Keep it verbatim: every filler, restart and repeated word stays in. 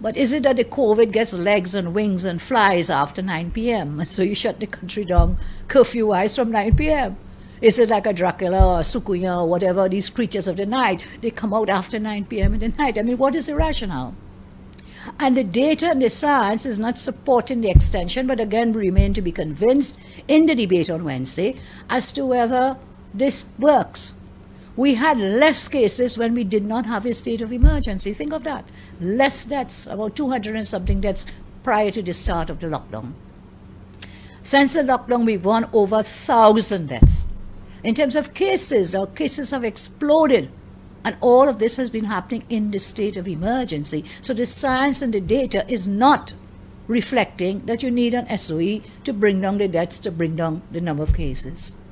But is it that the COVID gets legs and wings and flies after nine p m? And so you shut the country down curfew-wise from nine p m? Is it like a Dracula or a Sukuya or whatever, these creatures of the night, they come out after nine p m in the night? I mean, what is irrational? And the data and the science is not supporting the extension, but again, we remain to be convinced in the debate on Wednesday as to whether this works. We had less cases when we did not have a state of emergency. Think of that. Less deaths, about two hundred and something deaths prior to the start of the lockdown. Since the lockdown, we've won over one thousand deaths. In terms of cases, our cases have exploded. And all of this has been happening in the state of emergency. So the science and the data is not reflecting that you need an S O E to bring down the deaths, to bring down the number of cases.